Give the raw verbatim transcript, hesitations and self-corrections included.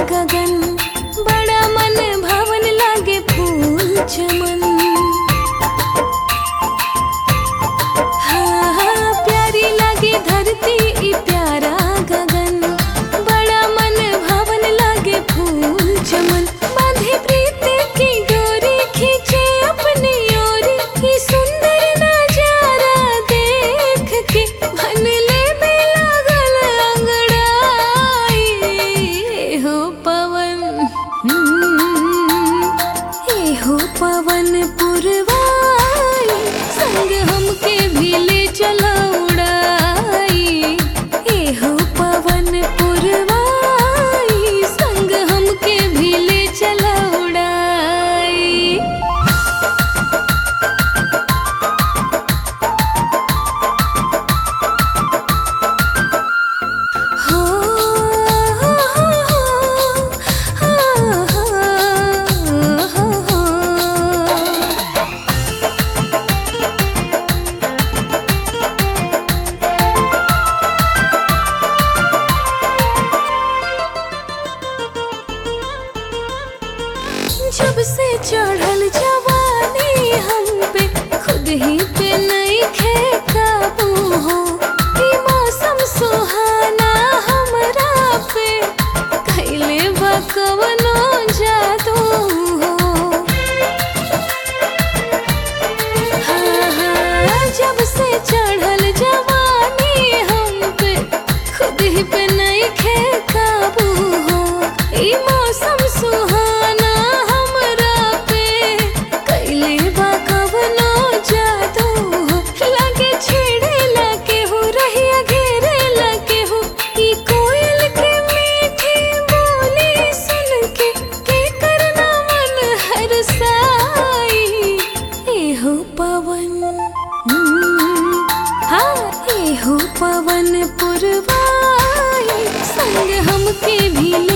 गगन, बड़ा मन भावन लागे फूल चमन। हाँ हाँ प्यारी लागे धरती ई प्यारा गगन, बड़ा मन भावन लागे फूल चमन। बांधे प्रीति की डोरी खींचे अपनी ओरी, ई सुंदर नजारा देख के मन ले में लागल अंगड़ाई। हो पवन ए हो पवन पुरवाई, संग हमके भी ले चला उड़ाई। ए हो पवन पुरवाई, संग हमके भी ले चला उड़ाई। हो हो हो हो हो। जब से चढ़ल जवानी हम पे, खुद ही पे नइखे काबू हो। ई मौसम सुहाना हमरा पे, कइले बा कवनो जादू हो। हाँ हाँ जब से चढ़ल जवानी हम पे, खुद ही पे नइखे काबू हो। ई मौसम सुहाना हमरा पे, कइले बा कवनो जादू हो। लागे छेड़ेला केहू, रहिया घेरेला केहू, ई कोयल के मीठी बोली सुन के के करना मन हरसाई। ए हो पवन हाँ ए हो पवन पुरवाई, संग हमके भी